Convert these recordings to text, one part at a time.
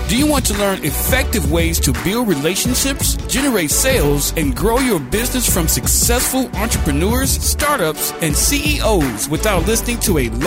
Do you want to learn effective ways to build relationships, generate sales, and grow your business from successful entrepreneurs, startups, and CEOs without listening to a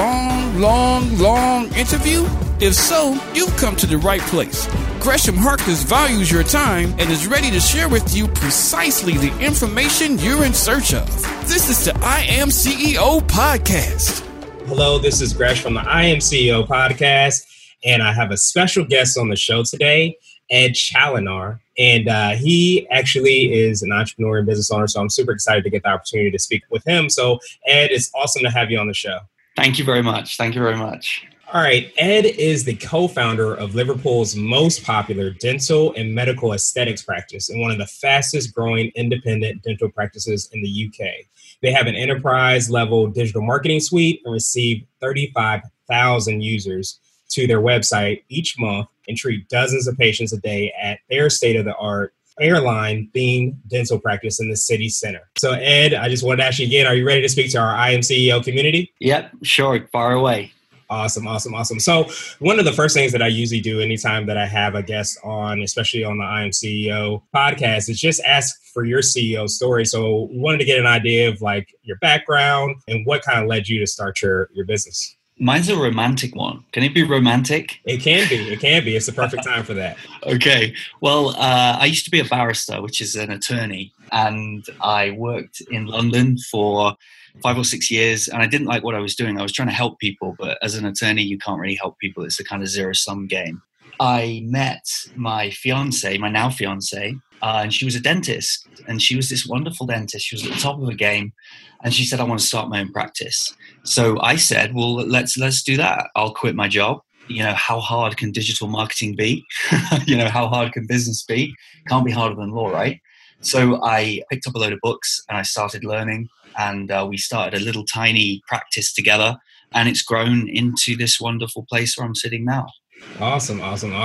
long interview? If so, you've come to the right place. Gresham Harkless values your time and is ready to share with you precisely the information you're in search of. This is the I Am CEO podcast. Hello, this is Gresh from the I Am CEO podcast. And I have a special guest on the show today, Ed Chaloner. And he actually is an entrepreneur and business owner. So I'm super excited to get the opportunity to speak with him. So Ed, it's awesome to have you on the show. Thank you very much. Thank you very much. All right. Ed is the co-founder of Liverpool's most popular dental and medical aesthetics practice and one of the fastest growing independent dental practices in the UK. They have an enterprise level digital marketing suite and receive 35,000 users to their website each month and treat dozens of patients a day at their state-of-the-art airline-themed dental practice in the city center. So Ed, I just wanted to ask you again, are you ready to speak to our I Am CEO community? Yep, sure. Fire away. Awesome. So one of the first things that I usually do anytime that I have a guest on, especially on the I Am CEO podcast, is just ask for your CEO story. So we wanted to get an idea of like your background and what kind of led you to start your business. Mine's a romantic one. Can it be romantic? It can be. It's the perfect time for that. Okay. Well, I used to be a barrister, which is an attorney, and I worked in London for 5 or 6 years, and I didn't like what I was doing. I was trying to help people, but as an attorney, you can't really help people. It's a kind of zero-sum game. I met my fiance, my now fiance, and she was a dentist, and she was this wonderful dentist. She was at the top of her game, and she said, I want to start my own practice. So I said, well, let's do that. I'll quit my job. You know, how hard can digital marketing be? How hard can business be? Can't be harder than law, right? So I picked up a load of books and I started learning, and we started a little tiny practice together, and it's grown into this wonderful place where I'm sitting now. Awesome.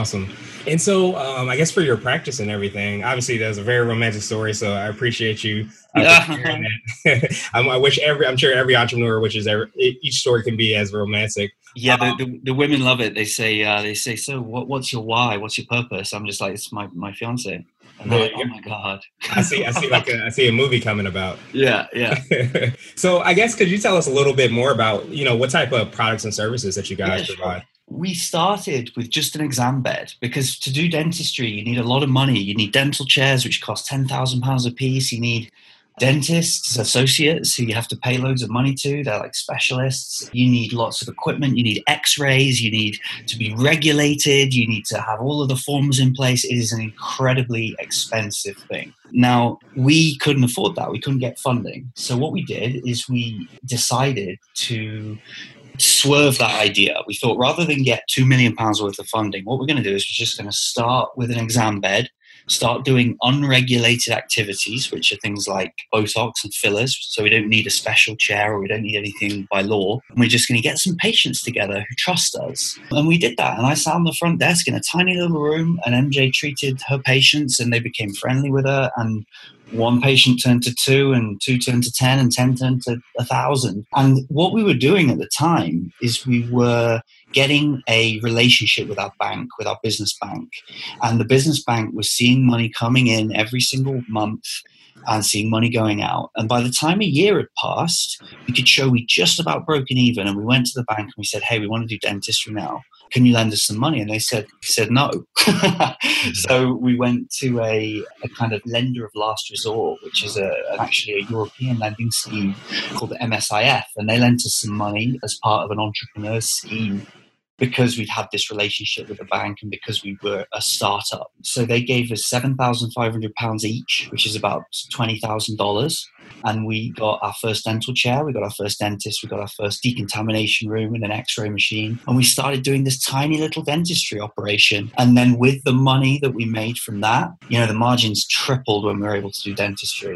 And so I guess for your practice and everything, obviously there's a very romantic story. So I appreciate you sharing that. I'm sure every entrepreneur wishes each story can be as romantic. Yeah, the women love it. They say, so what's your why? What's your purpose? I'm just like, it's my fiance. And they're like, oh my God. I see a movie coming about. Yeah. So I guess, could you tell us a little bit more about, what type of products and services that you guys provide? Sure. We started with just an exam bed because to do dentistry, you need a lot of money. You need dental chairs, which cost £10,000 a piece. You need dentists, associates who you have to pay loads of money to. They're like specialists. You need lots of equipment. You need x-rays. You need to be regulated. You need to have all of the forms in place. It is an incredibly expensive thing. Now, we couldn't afford that. We couldn't get funding. So what we did is we decided to swerve that idea. We thought rather than get £2 million worth of funding, what we're going to do is we're just going to start with an exam bed, start doing unregulated activities, which are things like Botox and fillers. So we don't need a special chair or we don't need anything by law. And we're just going to get some patients together who trust us. And we did that. And I sat on the front desk in a tiny little room, and MJ treated her patients and they became friendly with her. And one patient turned to 2, and 2 turned to 10, and 10 turned to 1,000. And what we were doing at the time is we were getting a relationship with our bank, with our business bank. And the business bank was seeing money coming in every single month and seeing money going out. And by the time a year had passed, we could show we just about broken even. And we went to the bank and we said, hey, we want to do dentistry now. Can you lend us some money? And they said no. So we went to a kind of lender of last resort, which is actually a European lending scheme called the MSIF. And they lent us some money as part of an entrepreneur's scheme because we'd had this relationship with the bank and because we were a startup. So they gave us £7,500 each, which is about $20,000. And we got our first dental chair, we got our first dentist, we got our first decontamination room and an x-ray machine. And we started doing this tiny little dentistry operation. And then with the money that we made from that, the margins tripled when we were able to do dentistry.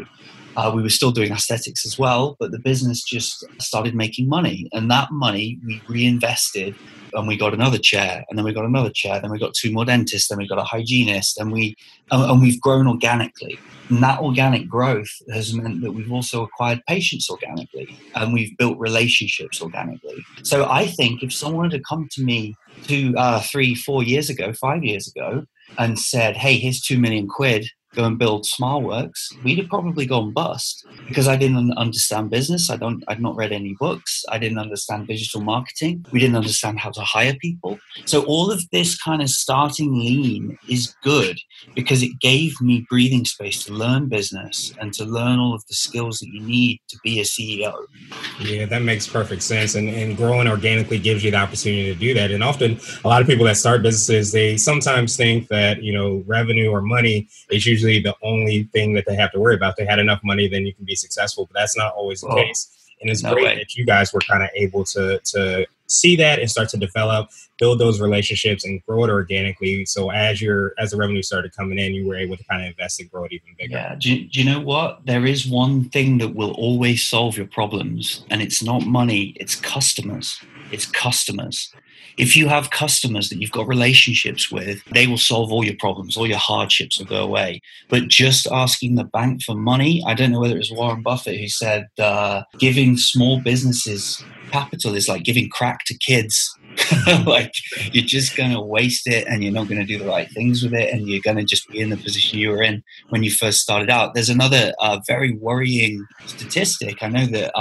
We were still doing aesthetics as well, but the business just started making money. And that money we reinvested, and we got another chair, and then we got another chair, then we got 2 more dentists, then we got a hygienist, and we've grown organically. And that organic growth has meant that we've also acquired patients organically, and we've built relationships organically. So I think if someone had come to me 2, 3, 4 years ago, 5 years ago, and said, hey, here's 2 million quid, go and build SmileWorks, we'd have probably gone bust, because I didn't understand business. I'd not read any books. I didn't understand digital marketing. We didn't understand how to hire people. So all of this kind of starting lean is good, because it gave me breathing space to learn business and to learn all of the skills that you need to be a CEO. Yeah, that makes perfect sense. And growing organically gives you the opportunity to do that. And often a lot of people that start businesses, they sometimes think that, revenue or money is usually the only thing that they have to worry about. If they had enough money, then you can be successful, but that's not always the case. And it's great that you guys were kind of able to see that and start to develop, build those relationships and grow it organically. So as the revenue started coming in, you were able to kind of invest and grow it even bigger. Yeah. Do you know what? There is one thing that will always solve your problems, and it's not money, it's customers. It's customers. If you have customers that you've got relationships with, they will solve all your problems, all your hardships will go away. But just asking the bank for money, I don't know whether it was Warren Buffett who said giving small businesses capital is like giving crack to kids. Like, you're just going to waste it, and you're not going to do the right things with it, and you're going to just be in the position you were in when you first started out. There's another very worrying statistic. I know that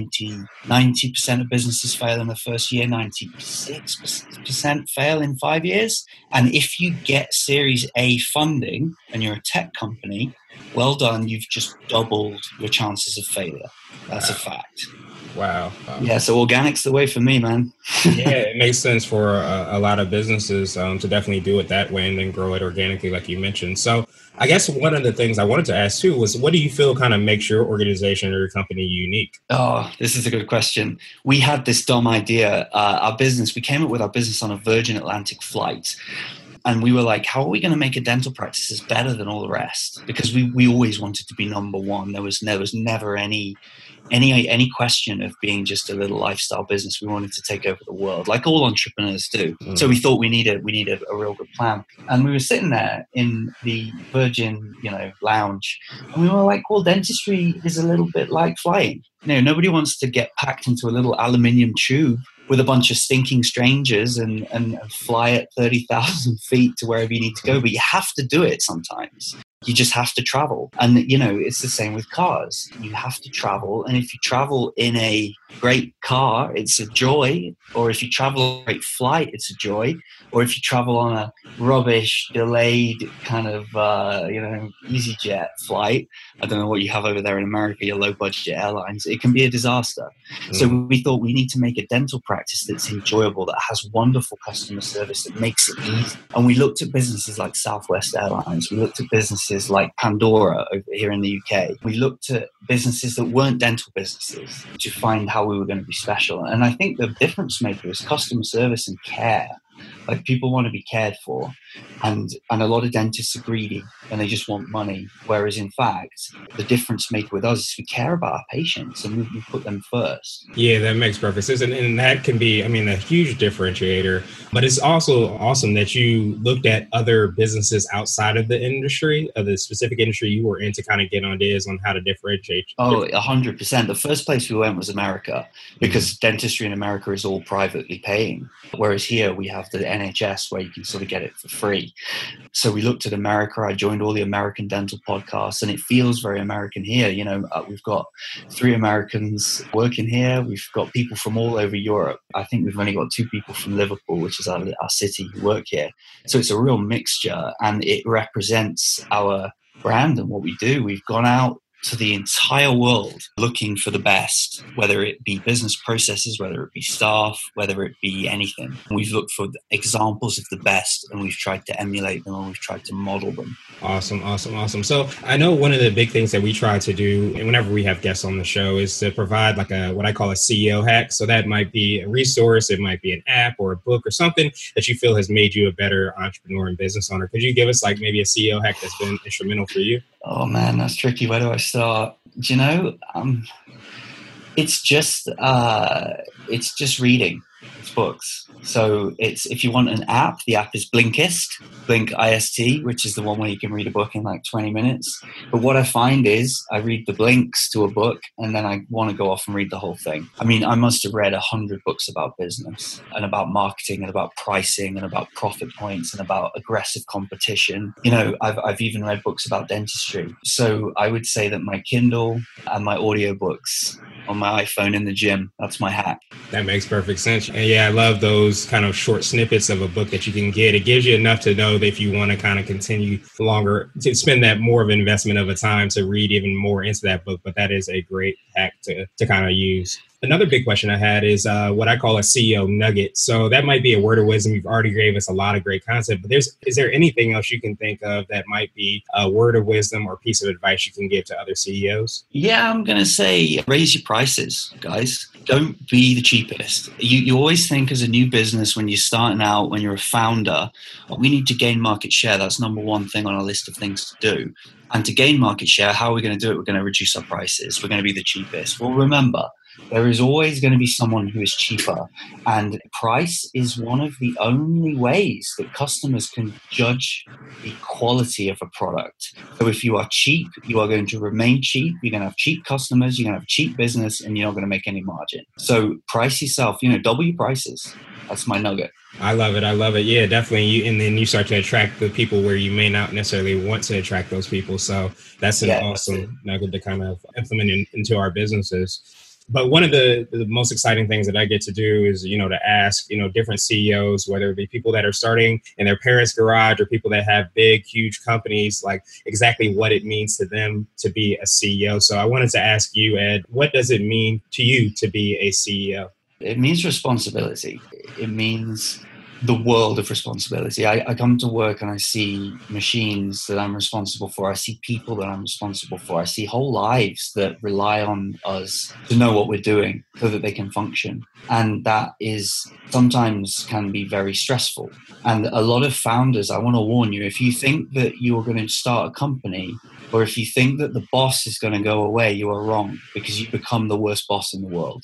90% of businesses fail in the first year, 96% fail in 5 years. And if you get Series A funding and you're a tech company, well done, you've just doubled your chances of failure. That's a fact. Wow. Yeah, so organic's the way for me, man. Yeah, it makes sense for a lot of businesses to definitely do it that way and then grow it organically, like you mentioned. So I guess one of the things I wanted to ask too was, what do you feel kind of makes your organization or your company unique? Oh, this is a good question. We had this dumb idea. We came up with our business on a Virgin Atlantic flight. And we were like, how are we going to make a dental practice better than all the rest? Because we always wanted to be number one. There was never any question of being just a little lifestyle business. We wanted to take over the world, like all entrepreneurs do. So we thought we need a real good plan. And we were sitting there in the Virgin, lounge, and we were like, well, dentistry is a little bit like flying. Nobody wants to get packed into a little aluminium tube with a bunch of stinking strangers and fly at 30,000 feet to wherever you need to go. But you have to do it sometimes. You just have to travel. And, it's the same with cars. You have to travel. And if you travel in a great car, it's a joy. Or if you travel on a great flight, it's a joy. Or if you travel on a rubbish, delayed kind of, EasyJet flight, I don't know what you have over there in America, your low-budget airlines, it can be a disaster. So we thought we need to make a dental practice that's enjoyable, that has wonderful customer service, that makes it easy. And we looked at businesses like Southwest Airlines. We looked at businesses like Pandora over here in the UK. We looked at businesses that weren't dental businesses to find how we were going to be special. And I think the difference maker is customer service and care. Like, people want to be cared for, and a lot of dentists are greedy and they just want money. Whereas in fact, the difference maker with us is we care about our patients and we put them first. Yeah, that makes perfect sense. And that can be, a huge differentiator. But it's also awesome that you looked at other businesses outside of the industry, of the specific industry you were in, to kind of get ideas on how to differentiate. Oh, 100%. The first place we went was America, because dentistry in America is all privately paying. Whereas here we have the NHS where you can sort of get it for free. So we looked at America. I joined all the American dental podcasts, and it feels very American here. We've got 3 Americans working here. We've got people from all over Europe. I think we've only got 2 people from Liverpool, which is our city, who work here. So it's a real mixture, and it represents our brand and what we do. We've gone out to the entire world looking for the best, whether it be business processes, whether it be staff, whether it be anything. We've looked for examples of the best, and we've tried to emulate them, and we've tried to model them. Awesome. So I know one of the big things that we try to do, and whenever we have guests on the show, is to provide like what I call a CEO hack. So that might be a resource, it might be an app or a book or something that you feel has made you a better entrepreneur and business owner. Could you give us like maybe a CEO hack that's been instrumental for you? Oh man, that's tricky. Where do I start? Do you know, it's just reading. It's books. So if you want an app, the app is Blinkist, Blink-I-S-T, which is the one where you can read a book in like 20 minutes. But what I find is I read the blinks to a book and then I want to go off and read the whole thing. I mean, I must have read 100 books about business and about marketing and about pricing and about profit points and about aggressive competition. You know, I've even read books about dentistry. So I would say that my Kindle and my audiobooks on my iPhone in the gym, that's my hack. That makes perfect sense. And yeah, I love those kind of short snippets of a book that you can get. It gives you enough to know that if you want to kind of continue longer, to spend that more of an investment of a time to read even more into that book. But that is a great hack to kind of use. Another big question I had is what I call a CEO nugget. So that might be a word of wisdom. You've already gave us a lot of great content, but is there anything else you can think of that might be a word of wisdom or piece of advice you can give to other CEOs? Yeah, I'm going to say raise your prices, guys. Don't be the cheapest. You always think as a new business when you're starting out, when you're a founder, we need to gain market share. That's number one thing on our list of things to do. And to gain market share, how are we going to do it? We're going to reduce our prices. We're going to be the cheapest. Well, remember, there is always going to be someone who is cheaper, and price is one of the only ways that customers can judge the quality of a product. So if you are cheap, you are going to remain cheap. You're going to have cheap customers, you're going to have cheap business, and you're not going to make any margin. So price yourself, double your prices. That's my nugget. I love it. Yeah, definitely. And then you start to attract the people where you may not necessarily want to attract those people. So that's an awesome nugget to kind of implement into our businesses. But one of the most exciting things that I get to do is, to ask, different CEOs, whether it be people that are starting in their parents' garage or people that have big, huge companies, like exactly what it means to them to be a CEO. So I wanted to ask you, Ed, what does it mean to you to be a CEO? It means responsibility. It means the world of responsibility. I come to work and I see machines that I'm responsible for. I see people that I'm responsible for. I see whole lives that rely on us to know what we're doing so that they can function. And that is sometimes can be very stressful. And a lot of founders, I want to warn you, if you think that you're going to start a company or if you think that the boss is going to go away, you are wrong, because you become the worst boss in the world.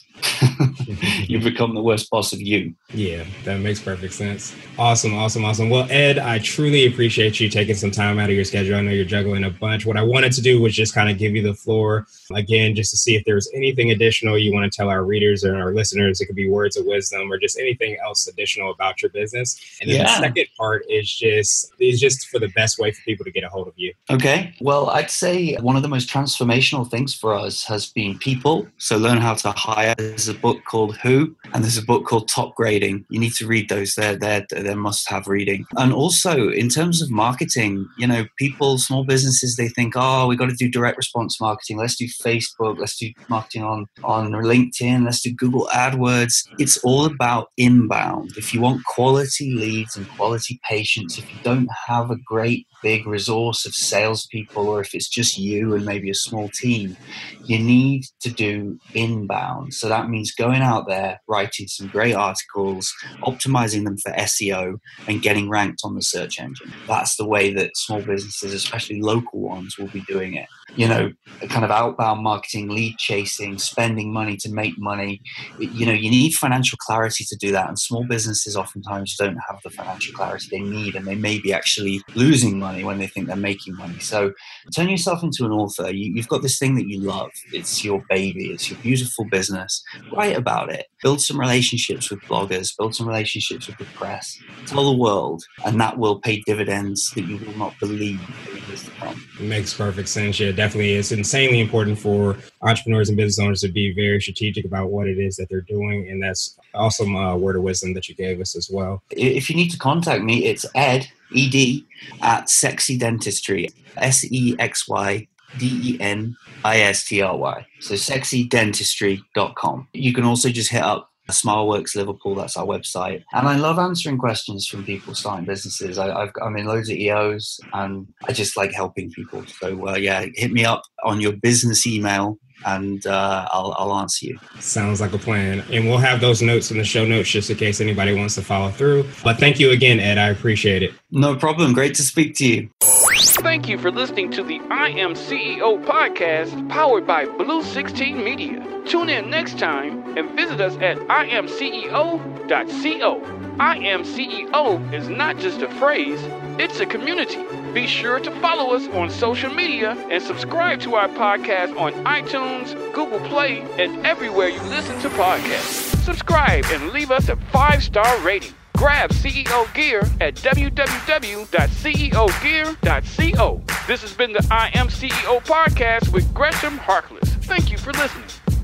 You become the worst boss of you. Yeah, that makes perfect sense. Awesome. Well, Ed, I truly appreciate you taking some time out of your schedule. I know you're juggling a bunch. What I wanted to do was just kind of give you the floor again, just to see if there's anything additional you want to tell our readers or our listeners. It could be words of wisdom or just anything else additional about your business. And then the second part is just for the best way for people to get a hold of you. Okay. Well, I'd say one of the most transformational things for us has been people. So Learn How to Hire. There's a book called Who, and there's a book called Top Grading. You need to read those. They're must-have reading. And also, in terms of marketing, people, small businesses, they think, we got to do direct response marketing. Let's do Facebook. Let's do marketing on LinkedIn. Let's do Google AdWords. It's all about inbound. If you want quality leads and quality patients, if you don't have a great big resource of salespeople, or if it's just you and maybe a small team, you need to do inbound. So that means going out there, writing some great articles, optimizing them for SEO, and getting ranked on the search engine. That's the way that small businesses, especially local ones, will be doing it. Kind of outbound marketing, lead chasing, spending money to make money. You need financial clarity to do that. And small businesses oftentimes don't have the financial clarity they need, and they may be actually losing money when they think they're making money. So turn yourself into an author. You've got this thing that you love. It's your baby. It's your beautiful business. Write about it. Build some relationships with bloggers. Build some relationships with the press. Tell the world, and that will pay dividends that you will not believe in years to come. It makes perfect sense. Yeah, definitely. It's insanely important for entrepreneurs and business owners to be very strategic about what it is that they're doing. And that's awesome word of wisdom that you gave us as well. If you need to contact me, it's Ed, ED, at Sexy Dentistry, SEXYDENISTRY. So sexydentistry.com. You can also just hit up SmileWorks Liverpool. That's our website. And I love answering questions from people starting businesses. I'm in loads of EOs, and I just like helping people. So hit me up on your business email, and I'll answer you. Sounds like a plan. And we'll have those notes in the show notes just in case anybody wants to follow through. But thank you again, Ed. I appreciate it. No problem. Great to speak to you. Thank you for listening to the I Am CEO podcast powered by Blue 16 Media. Tune in next time and visit us at imceo.co. I Am CEO is not just a phrase, it's a community. Be sure to follow us on social media and subscribe to our podcast on iTunes, Google Play, and everywhere you listen to podcasts. Subscribe and leave us a 5-star rating. Grab CEO Gear at www.ceogear.co. This has been the I Am CEO podcast with Gresham Harkless. Thank you for listening.